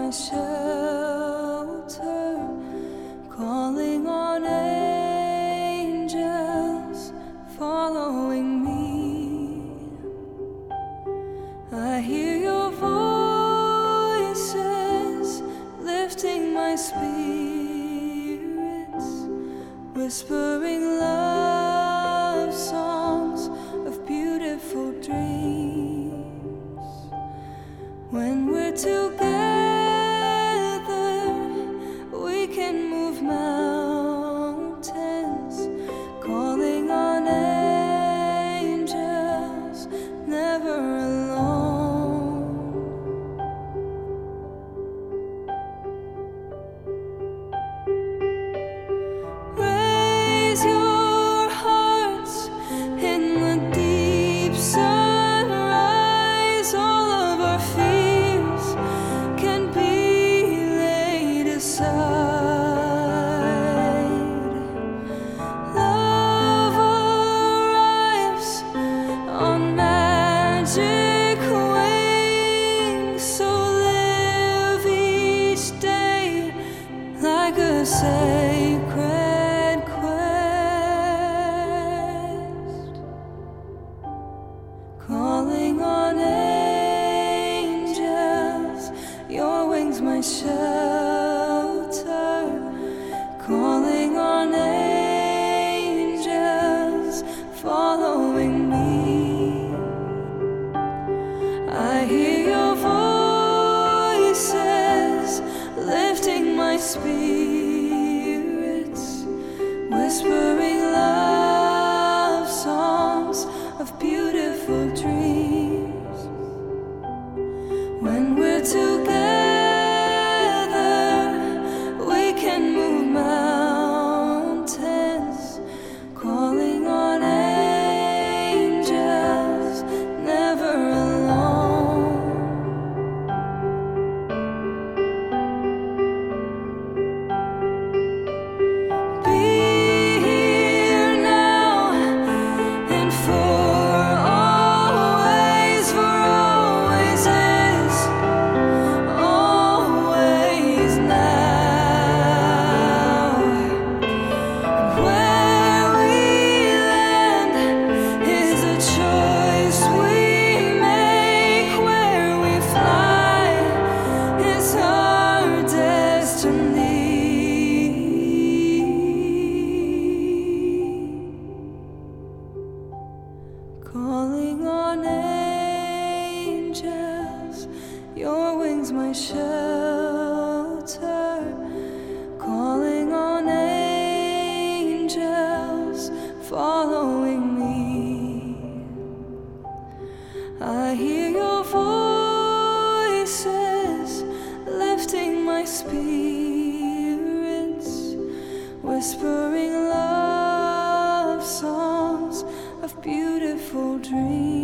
my shelter, calling on angels following me. I hear your voices lifting my spirits, whispering love songs of beautiful dreams. When we're together, we can move mountains, calling on angels, never alone. Raise your hearts in the deep sunrise. All of our fears can be laid aside. Love arrives on magic wings, so live each day like a sacred quest, calling on angels, your wings my shelter, calling on angels following me. I hear your voices lifting my spirits, whispering love songs of beautiful dreams. When we're together, we can move mountains, calling on angels, never alone. Be here now and for always is always now. And where we land is a choice we make. Where we fly is our destiny. Calling on angels, your wings my shelter, calling on angels following me. I hear your voices lifting my spirits, whispering love songs of beautiful dreams.